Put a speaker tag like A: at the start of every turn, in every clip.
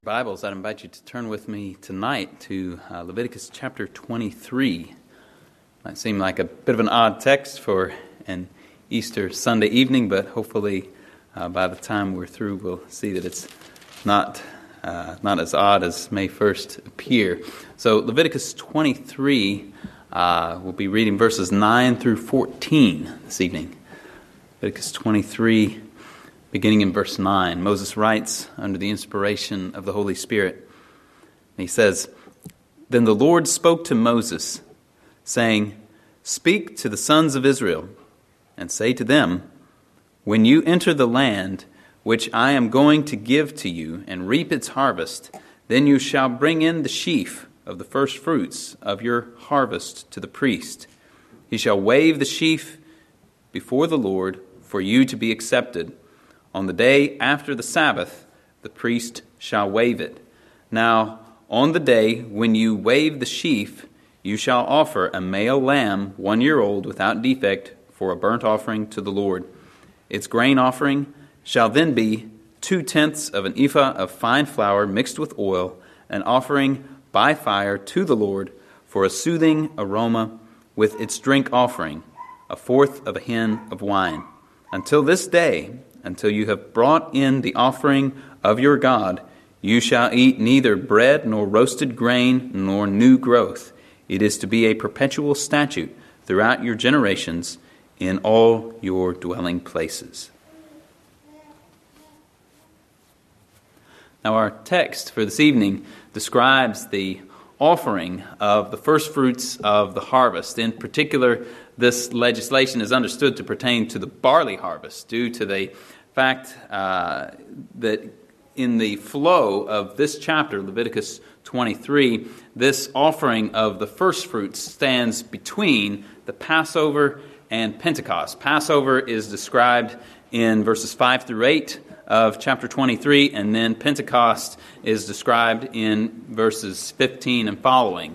A: Bibles, I'd invite you to turn with me tonight to Leviticus chapter 23. Might seem like a bit of an odd text for an Easter Sunday evening, but hopefully by the time we're through, we'll see that it's not as odd as may first appear. So Leviticus 23, we'll be reading verses 9 through 14 this evening. Leviticus 23, beginning in verse 9, Moses writes under the inspiration of the Holy Spirit. He says, "Then the Lord spoke to Moses, saying, 'Speak to the sons of Israel, and say to them, when you enter the land which I am going to give to you, and reap its harvest, then you shall bring in the sheaf of the first fruits of your harvest to the priest. He shall wave the sheaf before the Lord for you to be accepted. On the day after the Sabbath, the priest shall wave it. Now, on the day when you wave the sheaf, you shall offer a male lamb 1 year old without defect for a burnt offering to the Lord. Its grain offering shall then be 2/10 of an ephah of fine flour mixed with oil, an offering by fire to the Lord for a soothing aroma with its drink offering, 1/4 of a hin of wine. Until this day, until you have brought in the offering of your God, you shall eat neither bread nor roasted grain nor new growth. It is to be a perpetual statute throughout your generations in all your dwelling places.'" Now our text for this evening describes the offering of the first fruits of the harvest. In particular, this legislation is understood to pertain to the barley harvest due to the fact that in the flow of this chapter, Leviticus 23, this offering of the first fruits stands between the Passover and Pentecost. Passover is described in verses 5 through 8 of chapter 23, and then Pentecost is described in verses 15 and following.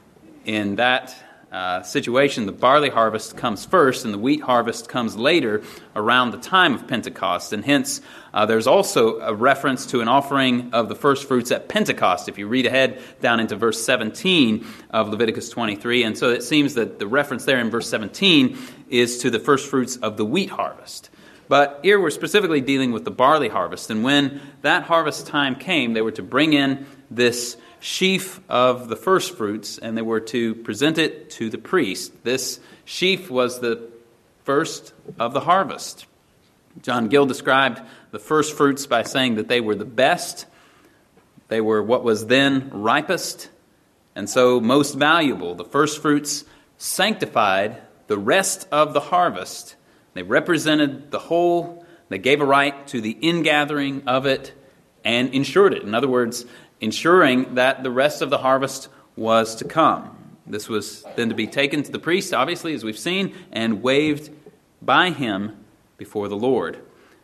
A: In that situation, the barley harvest comes first, and the wheat harvest comes later around the time of Pentecost. And hence, there's also a reference to an offering of the first fruits at Pentecost, if you read ahead down into verse 17 of Leviticus 23. And so it seems that the reference there in verse 17 is to the first fruits of the wheat harvest. But here we're specifically dealing with the barley harvest. And when that harvest time came, they were to bring in this sheaf of the first fruits, and they were to present it to the priest. This sheaf was the first of the harvest. John Gill described the first fruits by saying that they were the best, they were what was then ripest, and so most valuable. The first fruits sanctified the rest of the harvest. They represented the whole, they gave a right to the ingathering of it and ensured it. In other words, ensuring that the rest of the harvest was to come. This was then to be taken to the priest, obviously, as we've seen, and waved by him before the Lord.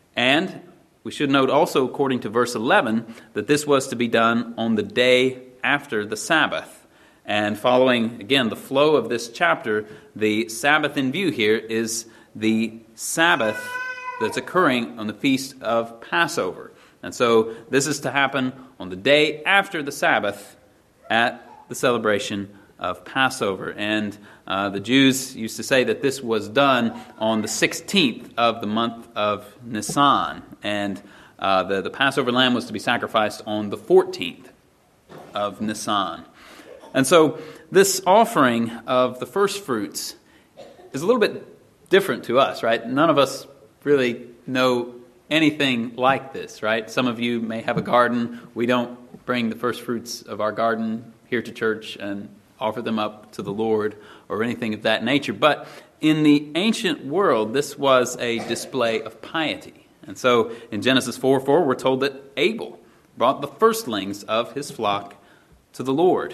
A: And we should note also, according to verse 11, that this was to be done on the day after the Sabbath. And following, again, the flow of this chapter, the Sabbath in view here is the Sabbath that's occurring on the feast of Passover. And so this is to happen on the day after the Sabbath at the celebration of Passover. And the Jews used to say that this was done on the 16th of the month of Nisan. And the Passover lamb was to be sacrificed on the 14th of Nisan. And so this offering of the first fruits is a little bit different to us, right? None of us really know anything like this, right? Some of you may have a garden. We don't bring the first fruits of our garden here to church and offer them up to the Lord or anything of that nature. But in the ancient world, this was a display of piety. And so in Genesis 4:4, we're told that Abel brought the firstlings of his flock to the Lord.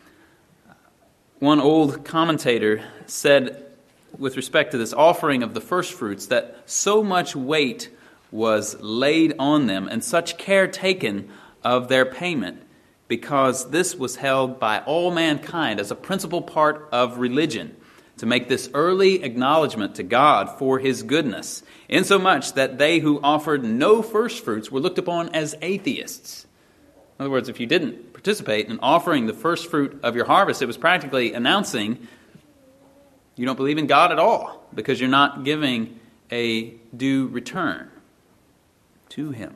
A: One old commentator said with respect to this offering of the first fruits that so much weight was laid on them and such care taken of their payment, because this was held by all mankind as a principal part of religion, to make this early acknowledgement to God for his goodness, insomuch that they who offered no first fruits were looked upon as atheists. In other words, if you didn't participate in offering the first fruit of your harvest, it was practically announcing you don't believe in God at all, because you're not giving a due return to Him.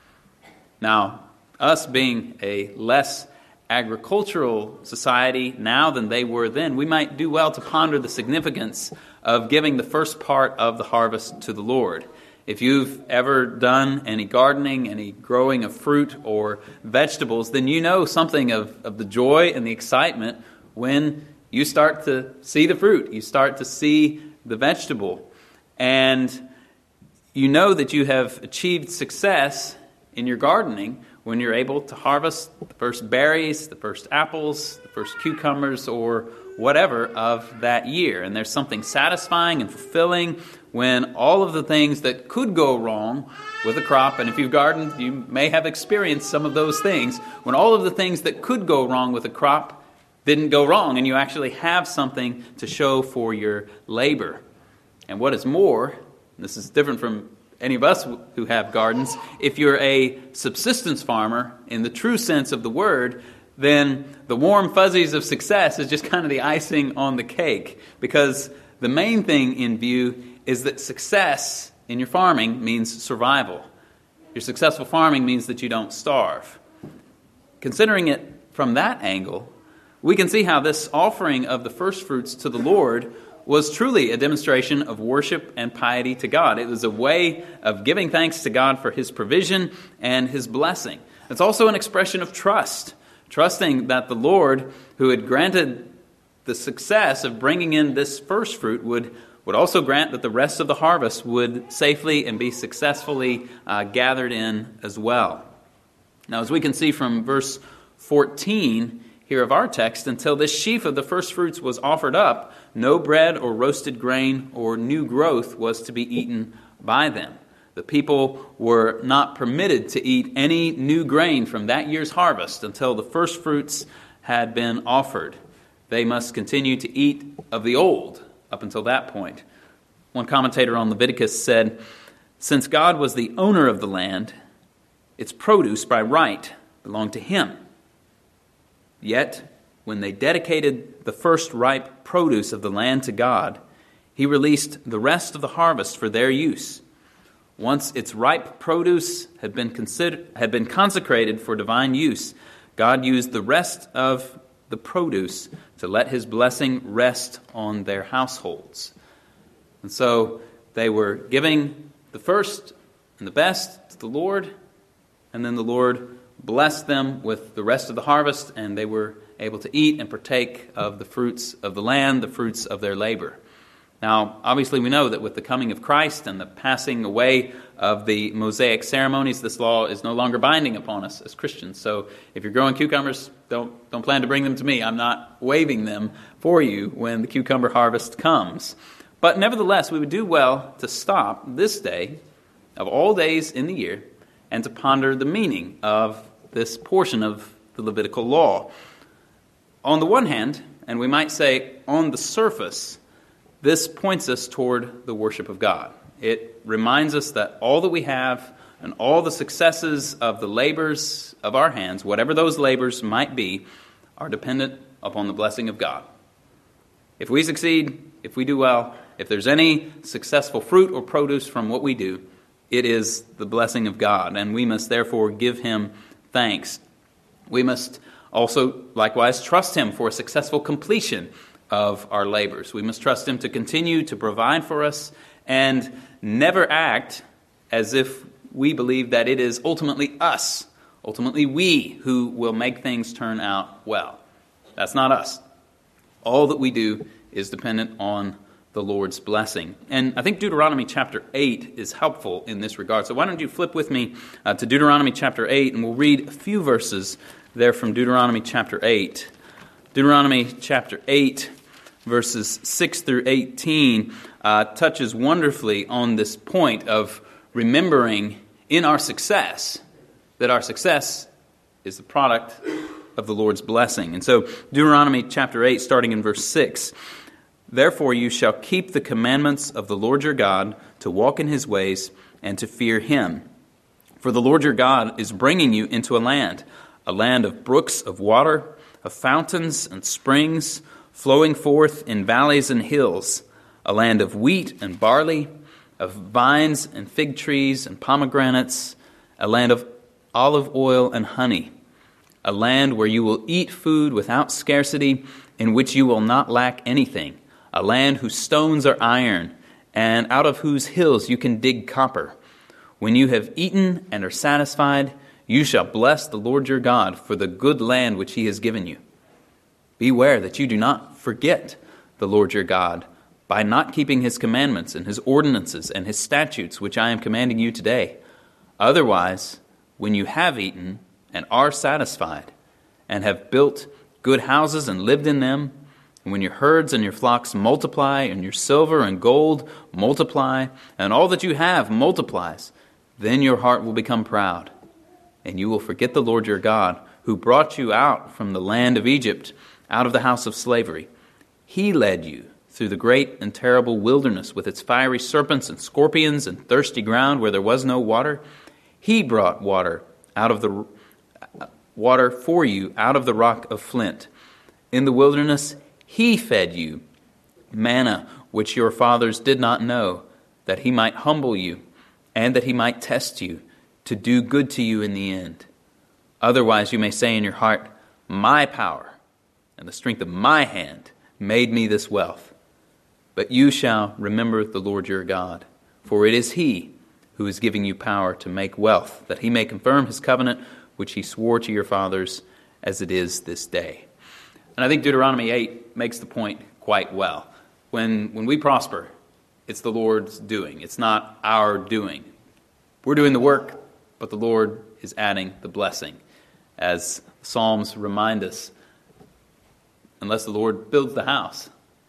A: Now, us being a less agricultural society now than they were then, we might do well to ponder the significance of giving the first part of the harvest to the Lord. If you've ever done any gardening, any growing of fruit or vegetables, then you know something of the joy and the excitement when you start to see the fruit, you start to see the vegetable, and you know that you have achieved success in your gardening when you're able to harvest the first berries, the first apples, the first cucumbers, or whatever of that year. And there's something satisfying and fulfilling when all of the things that could go wrong with a crop, and if you've gardened, you may have experienced some of those things, when all of the things that could go wrong with a crop didn't go wrong, and you actually have something to show for your labor. And what is more, this is different from any of us who have gardens, if you're a subsistence farmer in the true sense of the word, then the warm fuzzies of success is just kind of the icing on the cake, because the main thing in view is that success in your farming means survival. Your successful farming means that you don't starve. Considering it from that angle, we can see how this offering of the first fruits to the Lord was truly a demonstration of worship and piety to God. It was a way of giving thanks to God for His provision and His blessing. It's also an expression of trust, trusting that the Lord, who had granted the success of bringing in this first fruit, would also grant that the rest of the harvest would safely and be successfully gathered in as well. Now, as we can see from verse 14 here of our text, until this sheaf of the first fruits was offered up, no bread or roasted grain or new growth was to be eaten by them. The people were not permitted to eat any new grain from that year's harvest until the first fruits had been offered. They must continue to eat of the old up until that point. One commentator on Leviticus said, "Since God was the owner of the land, its produce by right belonged to Him. Yet, when they dedicated the first ripe produce of the land to God, He released the rest of the harvest for their use. Once its ripe produce had been consecrated for divine use, God used the rest of the produce to let His blessing rest on their households." And so they were giving the first and the best to the Lord, and then the Lord blessed them with the rest of the harvest, and they were able to eat and partake of the fruits of the land, the fruits of their labor. Now, obviously we know that with the coming of Christ and the passing away of the Mosaic ceremonies, this law is no longer binding upon us as Christians. So if you're growing cucumbers, don't plan to bring them to me. I'm not waving them for you when the cucumber harvest comes. But nevertheless, we would do well to stop this day of all days in the year and to ponder the meaning of this portion of the Levitical law. On the one hand, and we might say on the surface, this points us toward the worship of God. It reminds us that all that we have and all the successes of the labors of our hands, whatever those labors might be, are dependent upon the blessing of God. If we succeed, if we do well, if there's any successful fruit or produce from what we do, it is the blessing of God, and we must therefore give Him thanks. We must also likewise trust Him for a successful completion of our labors. We must trust Him to continue to provide for us and never act as if we believe that it is ultimately us, ultimately we, who will make things turn out well. That's not us. All that we do is dependent on the Lord's blessing. And I think Deuteronomy chapter 8 is helpful in this regard. So why don't you flip with me to Deuteronomy chapter 8, and we'll read a few verses there from Deuteronomy chapter 8. Deuteronomy chapter 8, verses 6 through 18, touches wonderfully on this point of remembering in our success that our success is the product of the Lord's blessing. And so Deuteronomy chapter 8, starting in verse 6, "Therefore you shall keep the commandments of the Lord your God, to walk in His ways and to fear Him. For the Lord your God is bringing you into a land a land of brooks of water, of fountains and springs, flowing forth in valleys and hills, a land of wheat and barley, of vines and fig trees and pomegranates, a land of olive oil and honey, a land where you will eat food without scarcity, in which you will not lack anything, a land whose stones are iron, and out of whose hills you can dig copper. When you have eaten and are satisfied, you shall bless the Lord your God for the good land which he has given you. Beware that you do not forget the Lord your God by not keeping his commandments and his ordinances and his statutes which I am commanding you today. Otherwise, when you have eaten and are satisfied, and have built good houses and lived in them, and when your herds and your flocks multiply, and your silver and gold multiply, and all that you have multiplies, then your heart will become proud, and you will forget the Lord your God, who brought you out from the land of Egypt, out of the house of slavery. He led you through the great and terrible wilderness with its fiery serpents and scorpions and thirsty ground where there was no water. He brought water for you out of the rock of flint. In the wilderness he fed you manna which your fathers did not know, that he might humble you and that he might test you, to do good to you in the end. Otherwise you may say in your heart, my power and the strength of my hand made me this wealth. But you shall remember the Lord your God, for it is he who is giving you power to make wealth, that he may confirm his covenant which he swore to your fathers, as it is this day. And I think Deuteronomy 8 makes the point quite well. When we prosper, it's the Lord's doing. It's not our doing. We're doing the work, but the Lord is adding the blessing. As the Psalms remind us, unless the Lord builds the house,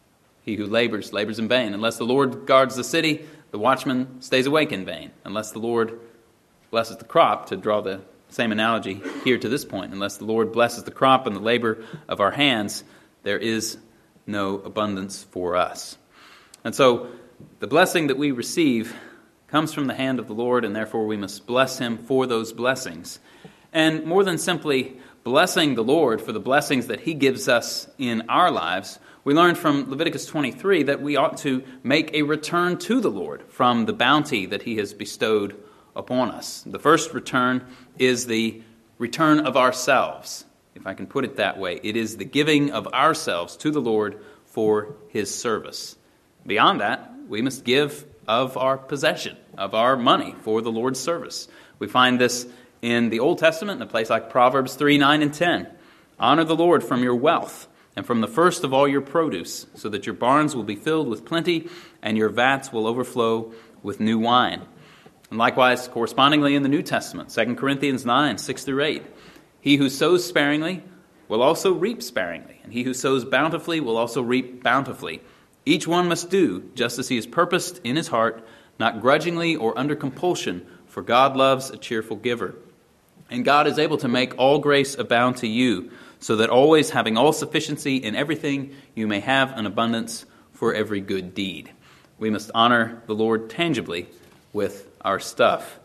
A: he who labors in vain. Unless the Lord guards the city, the watchman stays awake in vain. Unless the Lord blesses the crop, to draw the same analogy here to this point, unless the Lord blesses the crop and the labor of our hands, there is no abundance for us. And so the blessing that we receive comes from the hand of the Lord, and therefore we must bless him for those blessings. And more than simply blessing the Lord for the blessings that he gives us in our lives, we learn from Leviticus 23 that we ought to make a return to the Lord from the bounty that he has bestowed upon us. The first return is the return of ourselves, if I can put it that way. It is the giving of ourselves to the Lord for his service. Beyond that, we must give of our possession, of our money for the Lord's service. We find this in the Old Testament in a place like Proverbs 3, 9, and 10. Honor the Lord from your wealth and from the first of all your produce, so that your barns will be filled with plenty and your vats will overflow with new wine. And likewise, correspondingly in the New Testament, 2 Corinthians 9, 6 through 8. He who sows sparingly will also reap sparingly, and he who sows bountifully will also reap bountifully. Each one must do just as he has purposed in his heart, not grudgingly or under compulsion, for God loves a cheerful giver. And God is able to make all grace abound to you, so that always having all sufficiency in everything, you may have an abundance for every good deed. We must honor the Lord tangibly with our stuff.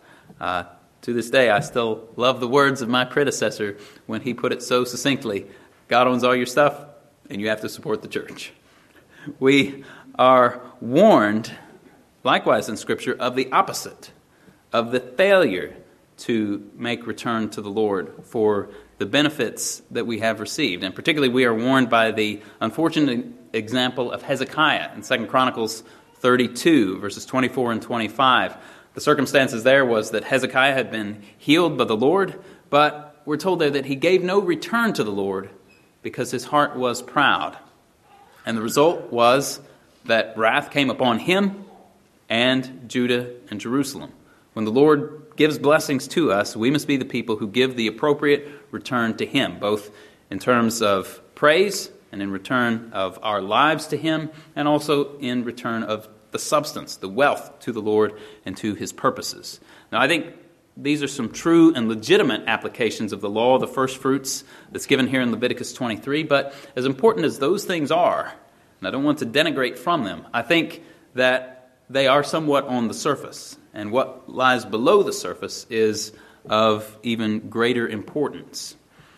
A: To this day, I still love the words of my predecessor when he put it so succinctly: God owns all your stuff, and you have to support the church. We are warned, likewise in Scripture, of the opposite, of the failure to make return to the Lord for the benefits that we have received. And particularly we are warned by the unfortunate example of Hezekiah in 2 Chronicles 32, verses 24 and 25. The circumstances there was that Hezekiah had been healed by the Lord, but we're told there that he gave no return to the Lord because his heart was proud. And the result was that wrath came upon him and Judah and Jerusalem. When the Lord gives blessings to us, we must be the people who give the appropriate return to him, both in terms of praise and in return of our lives to him, and also in return of the substance, the wealth to the Lord and to his purposes. Now, I think these are some true and legitimate applications of the law of the first fruits that's given here in Leviticus 23, but as important as those things are, and I don't want to denigrate from them, I think that they are somewhat on the surface, and what lies below the surface is of even greater importance.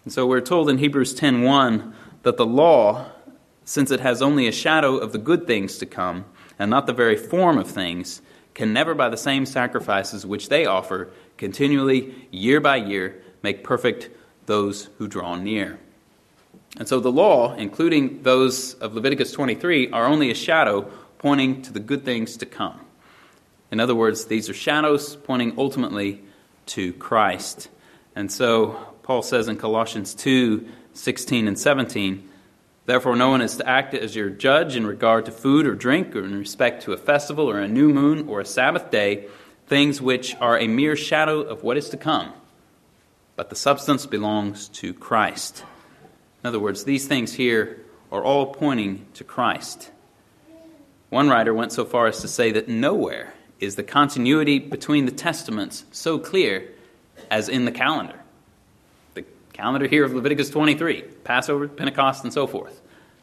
A: And so we're told in Hebrews 10:1 that the law, since it has only a shadow of the good things to come, and not the very form of things, can never by the same sacrifices which they offer continually, year by year, make perfect those who draw near. And so the law, including those of Leviticus 23, are only a shadow pointing to the good things to come. In other words, these are shadows pointing ultimately to Christ. And so Paul says in Colossians 2:16 and 17, "Therefore no one is to act as your judge in regard to food or drink, or in respect to a festival or a new moon or a Sabbath day, things which are a mere shadow of what is to come. But the substance belongs to Christ." In other words, these things here are all pointing to Christ. One writer went so far as to say that nowhere is the continuity between the testaments so clear as in the calendar. The calendar here of Leviticus 23, Passover, Pentecost, and so forth.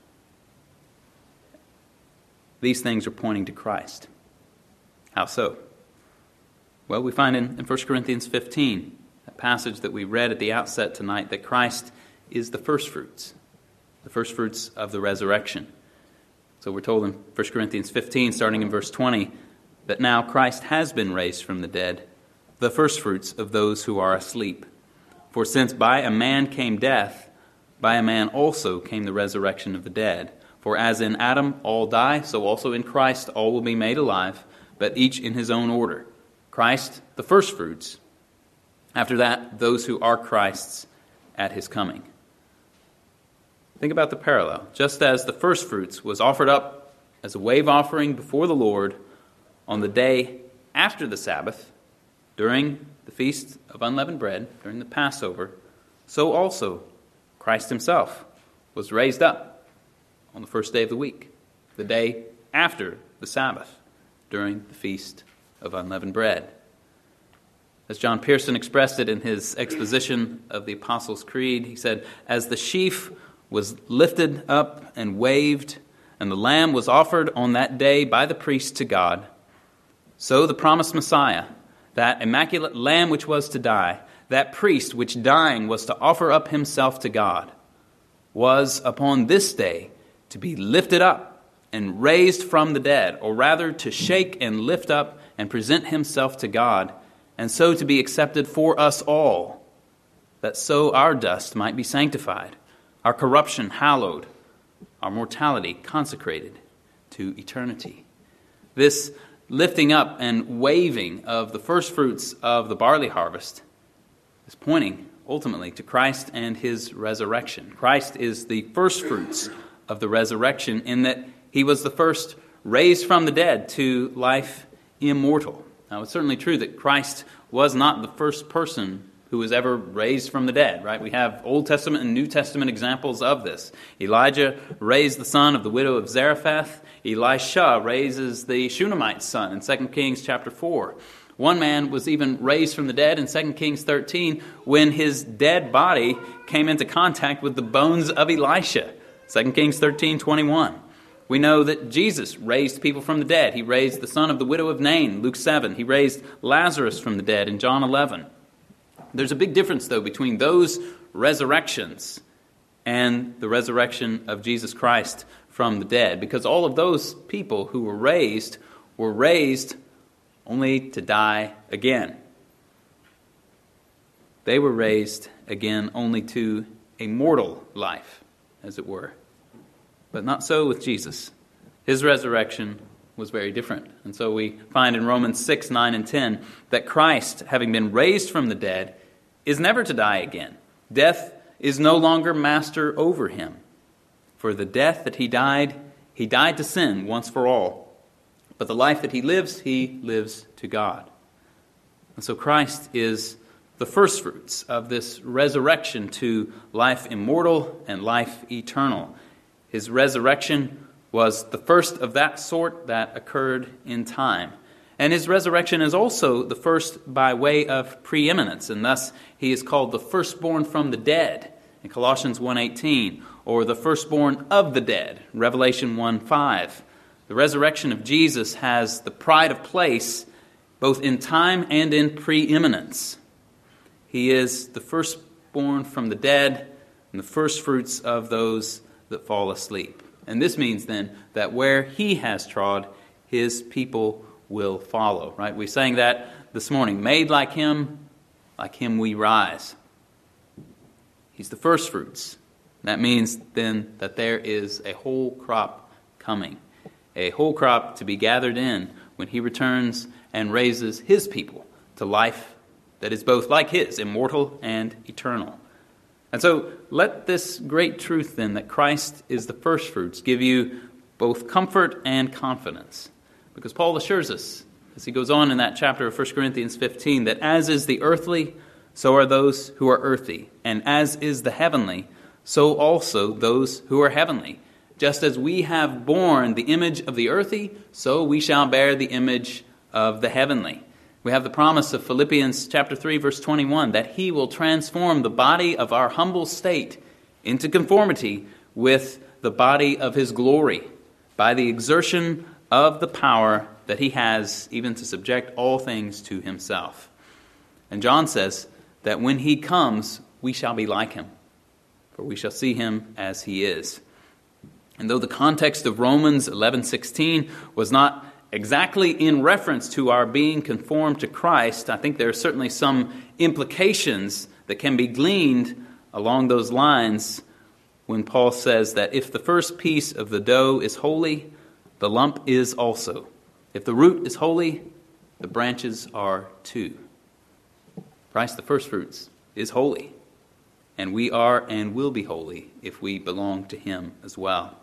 A: These things are pointing to Christ. How so? Well, we find in 1 Corinthians 15, a passage that we read at the outset tonight, that Christ is the firstfruits of the resurrection. So we're told in 1 Corinthians 15, starting in verse 20, that now Christ has been raised from the dead, the firstfruits of those who are asleep. For since by a man came death, by a man also came the resurrection of the dead. For as in Adam all die, so also in Christ all will be made alive, but each in his own order. Christ, the firstfruits. After that, those who are Christ's at his coming. Think about the parallel. Just as the firstfruits was offered up as a wave offering before the Lord on the day after the Sabbath, during the Feast of Unleavened Bread, during the Passover, so also Christ himself was raised up on the first day of the week, the day after the Sabbath, during the Feast of Unleavened Bread. As John Pearson expressed it in his exposition of the Apostles' Creed, he said, "As the sheaf was lifted up and waved, and the lamb was offered on that day by the priest to God, so the promised Messiah, that immaculate lamb which was to die, that priest which dying was to offer up himself to God, was upon this day to be lifted up and raised from the dead, or rather to shake and lift up and present himself to God, and so to be accepted for us all, that so our dust might be sanctified, our corruption hallowed, our mortality consecrated to eternity." This lifting up and waving of the firstfruits of the barley harvest is pointing ultimately to Christ and his resurrection. Christ is the firstfruits of the resurrection in that he was the first raised from the dead to life immortal. Now, it's certainly true that Christ was not the first person who was ever raised from the dead, right? We have Old Testament and New Testament examples of this. Elijah raised the son of the widow of Zarephath. Elisha raises the Shunammite's son in 2 Kings chapter 4. One man was even raised from the dead in 2 Kings 13 when his dead body came into contact with the bones of Elisha, 2 Kings 13:21. We know that Jesus raised people from the dead. He raised the son of the widow of Nain, Luke 7. He raised Lazarus from the dead in John 11. There's a big difference, though, between those resurrections and the resurrection of Jesus Christ from the dead, because all of those people who were raised only to die again. They were raised again only to a mortal life, as it were. But not so with Jesus. His resurrection was very different. And so we find in Romans 6, 9, and 10 that Christ, having been raised from the dead, is never to die again. Death is no longer master over him. For the death that he died to sin once for all. But the life that he lives to God. And so Christ is the firstfruits of this resurrection to life immortal and life eternal. His resurrection was the first of that sort that occurred in time. And his resurrection is also the first by way of preeminence, and thus he is called the firstborn from the dead in Colossians 1:18, or the firstborn of the dead, Revelation 1:5. The resurrection of Jesus has the pride of place both in time and in preeminence. He is the firstborn from the dead and the first fruits of those that fall asleep. And this means then that where he has trod, his people will follow. Right? We sang that this morning. Made like him we rise. He's the first fruits. That means then that there is a whole crop coming. A whole crop to be gathered in when he returns and raises his people to life that is both like his, immortal and eternal. And so let this great truth then that Christ is the first fruits give you both comfort and confidence. Because Paul assures us, as he goes on in that chapter of 1 Corinthians 15, that as is the earthly, so are those who are earthy. And as is the heavenly, so also those who are heavenly. Just as we have borne the image of the earthy, so we shall bear the image of the heavenly. We have the promise of Philippians chapter 3, verse 21, that he will transform the body of our humble state into conformity with the body of his glory by the exertion of the power that he has even to subject all things to himself. And John says that when he comes, we shall be like him, for we shall see him as he is. And though the context of Romans 11:16 was not exactly in reference to our being conformed to Christ, I think there are certainly some implications that can be gleaned along those lines when Paul says that if the first piece of the dough is holy, the lump is also. If the root is holy, the branches are too. Christ, the first fruits, is holy, and we are and will be holy if we belong to him as well.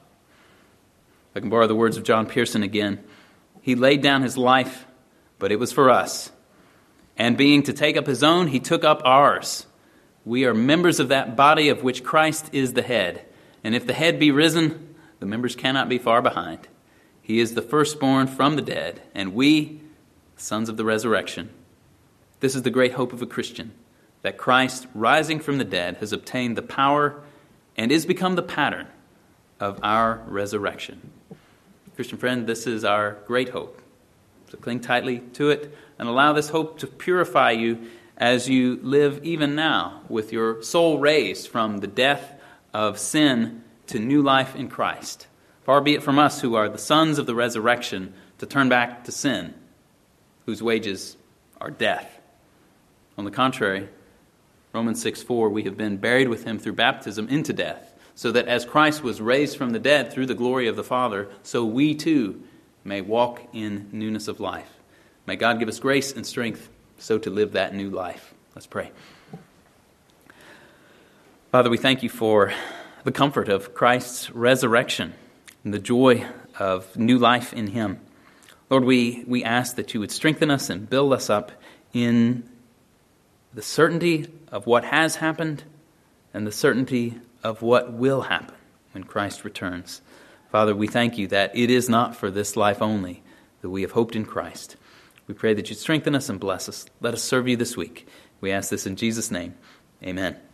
A: If I can borrow the words of John Pearson again, he laid down his life, but it was for us. And being to take up his own, he took up ours. We are members of that body of which Christ is the head. And if the head be risen, the members cannot be far behind. He is the firstborn from the dead, and we, sons of the resurrection. This is the great hope of a Christian, that Christ, rising from the dead, has obtained the power and is become the pattern of our resurrection. Christian friend, this is our great hope. So cling tightly to it and allow this hope to purify you as you live even now with your soul raised from the death of sin to new life in Christ. Far be it from us who are the sons of the resurrection to turn back to sin, whose wages are death. On the contrary, Romans 6:4, we have been buried with him through baptism into death, so that as Christ was raised from the dead through the glory of the Father, so we too may walk in newness of life. May God give us grace and strength so to live that new life. Let's pray. Father, we thank you for the comfort of Christ's resurrection and the joy of new life in him. Lord, we ask that you would strengthen us and build us up in the certainty of what has happened and the certainty of what will happen when Christ returns. Father, we thank you that it is not for this life only that we have hoped in Christ. We pray that you strengthen us and bless us. Let us serve you this week. We ask this in Jesus' name. Amen.